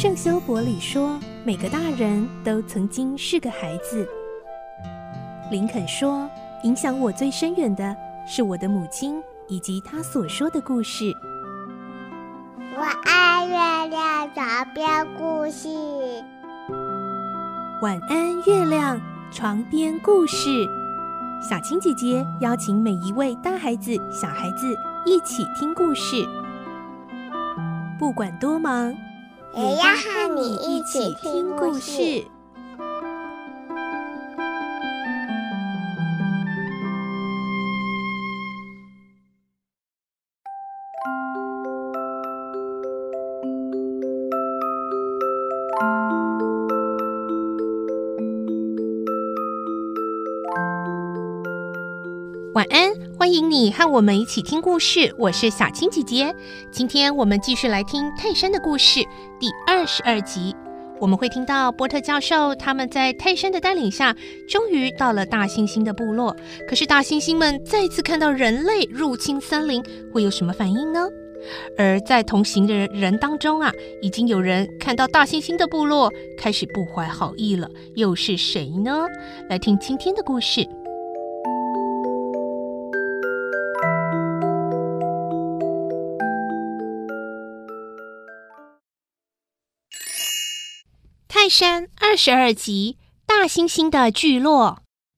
圣修伯里说，每个大人都曾经是个孩子。林肯说，影响我最深远的是我的母亲以及她所说的故事。 我爱月亮床边故事。 晚安，月亮床边故事。小青姐姐邀请每一位大孩子、小孩子一起听故事，不管多忙， 也要和你一起听故事。 晚安，欢迎你和我们一起听故事，我是小青姐姐。今天我们继续来听泰山的故事第22集。我们会听到波特教授他们在泰山的带领下，终于到了大猩猩的部落。可是大猩猩们再次看到人类入侵森林，会有什么反应呢？而在同行的人当中啊，已经有人看到大猩猩的部落开始不怀好意了，又是谁呢？来听今天的故事。泰山22集，大猩猩的聚落。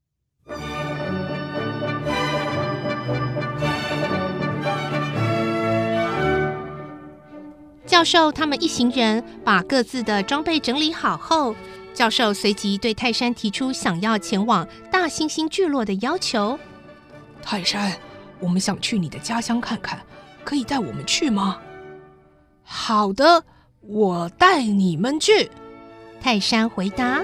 教授他们一行人把各自的装备整理好后，教授随即对泰山提出想要前往大猩猩聚落的要求。 泰山，我们想去你的家乡看看，可以带我们去吗？好的，我带你们去。 泰山回答。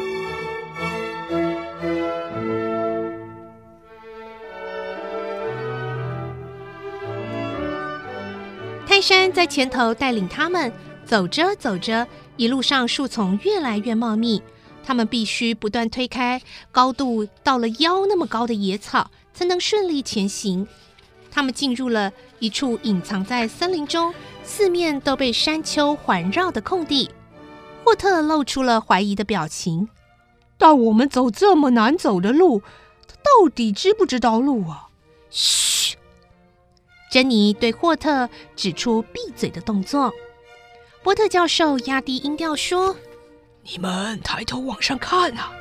泰山在前头带领他们走着走着，一路上树丛越来越茂密，他们必须不断推开高度到了腰那么高的野草，才能顺利前行。他们进入了一处隐藏在森林中，四面都被山丘环绕的空地。霍特露出了怀疑的表情。 带我们走这么难走的路，他到底知不知道路啊？ 嘘！珍妮对霍特指出闭嘴的动作。波特教授压低音调说：“ 你们抬头往上看啊！”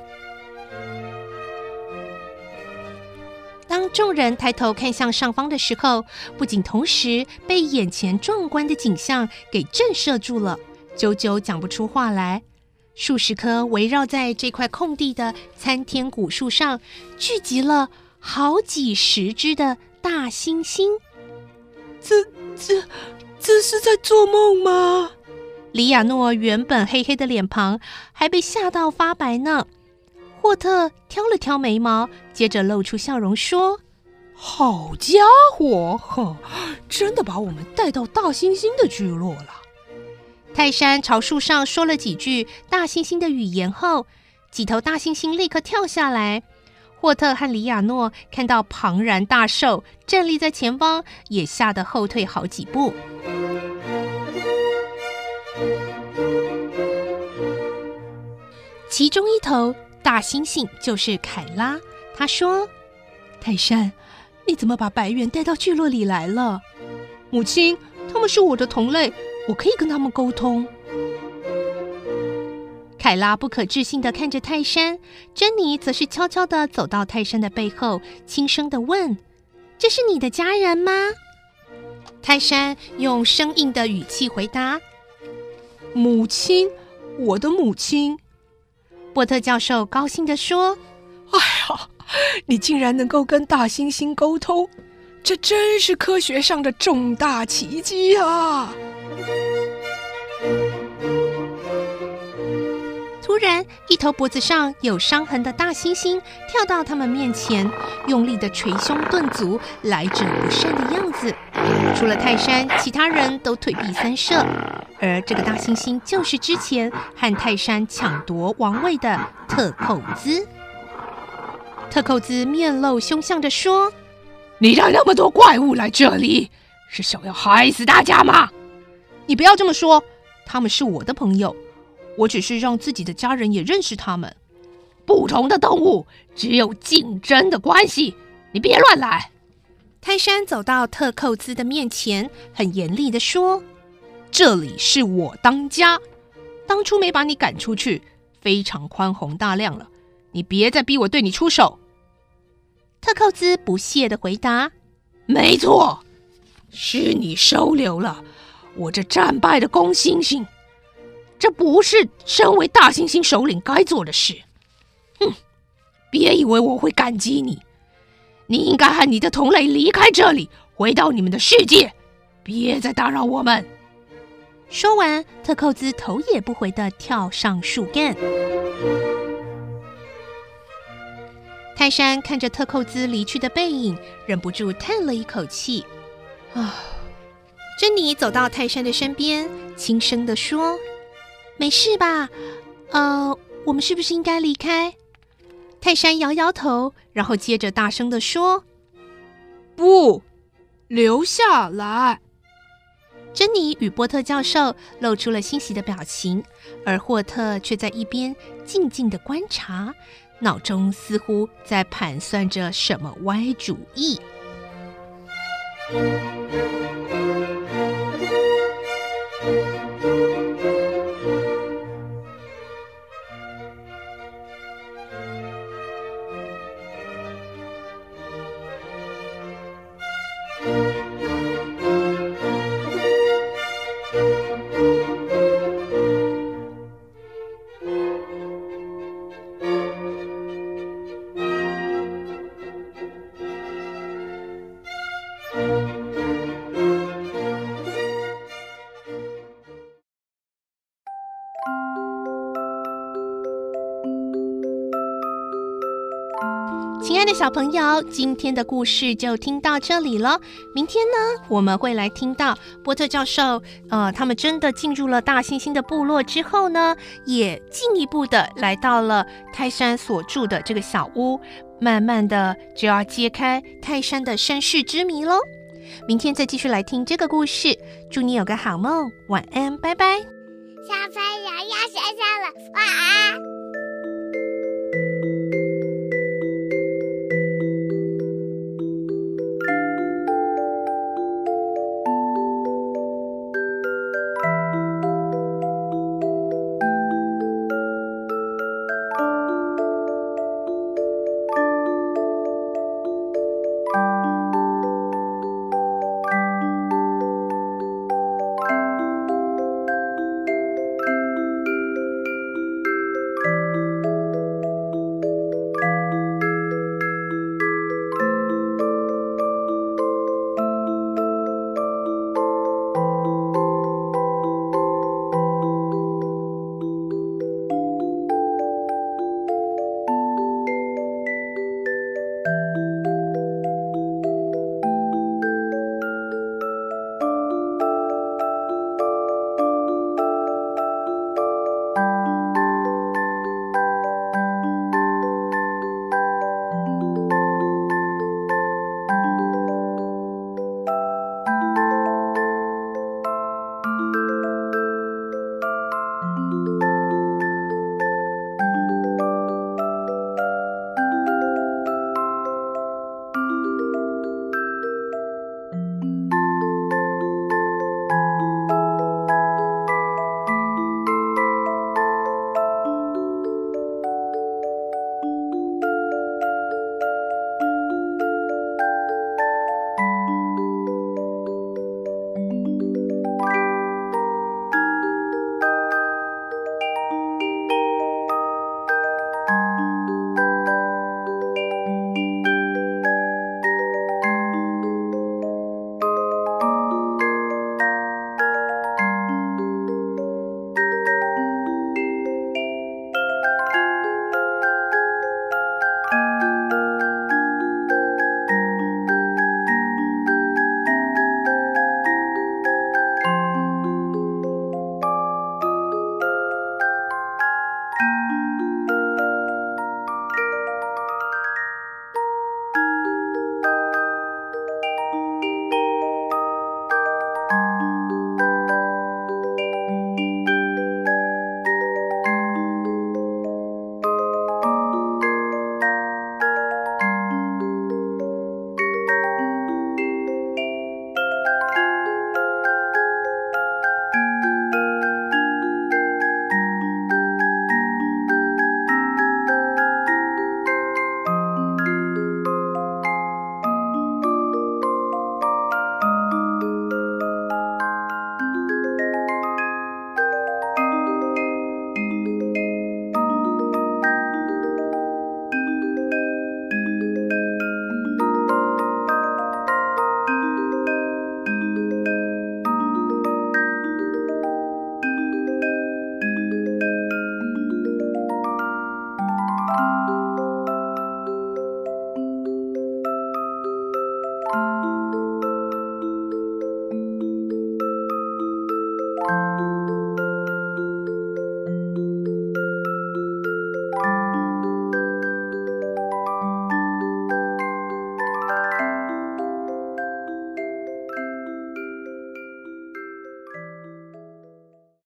当众人抬头看向上方的时候，不仅同时被眼前壮观的景象给震慑住了，久久讲不出话来。数十棵围绕在这块空地的参天古树上，聚集了好几十只的大猩猩。 这是在做梦吗？ 里亚诺原本黑黑的脸庞还被吓到发白呢。霍特挑了挑眉毛，接着露出笑容说：“ 好家伙，真的把我们带到大猩猩的聚落了。” 泰山朝树上说了几句大猩猩的语言后，几头大猩猩立刻跳下来。霍特和里亚诺看到庞然大兽站立在前方，也吓得后退好几步。其中一头大猩猩就是凯拉，他说：“ 泰山，你怎么把白猿带到聚落里来了？母亲，他们是我的同类，我可以跟他们沟通。” 凯拉不可置信地看着泰山，珍妮则是悄悄地走到泰山的背后，轻声地问：“这是你的家人吗？”泰山用生硬的语气回答：“ 母亲，我的母亲。” 波特教授高兴地说：“ 哎呀，你竟然能够跟大猩猩沟通，这真是科学上的重大奇迹啊！” 突然，一头脖子上有伤痕的大猩猩跳到他们面前，用力的捶胸顿足，来者不善的样子。除了泰山，其他人都退避三舍。而这个大猩猩就是之前和泰山抢夺王位的特寇兹。特寇兹面露凶相地说：“ 你让那么多怪物来这里，是想要害死大家吗？” 你不要这么说， 他们是我的朋友，我只是让自己的家人也认识他们。 不同的动物只有竞争的关系，你别乱来。 泰山走到特寇兹的面前，很严厉地说：这里是我当家，当初没把你赶出去，非常宽宏大量了，你别再逼我对你出手。特寇兹不屑地回答： 没错，是你收留了我这战败的公猩猩，这不是身为大猩猩首领该做的事。哼，别以为我会感激你，你应该和你的同类离开这里，回到你们的世界，别再打扰我们。 说完，特寇兹头也不回地跳上树干。泰山看着特寇兹离去的背影，忍不住叹了一口气。珍妮走到泰山的身边，轻声地说：没事吧？我们是不是应该离开？泰山摇摇头，然后接着大声地说： 不，留下来。 珍妮与波特教授露出了欣喜的表情，而霍特却在一边静静地观察，脑中似乎在盘算着什么歪主意。亲爱的小朋友，今天的故事就听到这里了。明天呢，我们会来听到波特教授，他们真的进入了大猩猩的部落之后呢，也进一步的来到了泰山所住的这个小屋，慢慢的就要揭开泰山的身世之谜咯。明天再继续来听这个故事，祝你有个好梦，晚安，拜拜。 小朋友要睡觉了，晚安。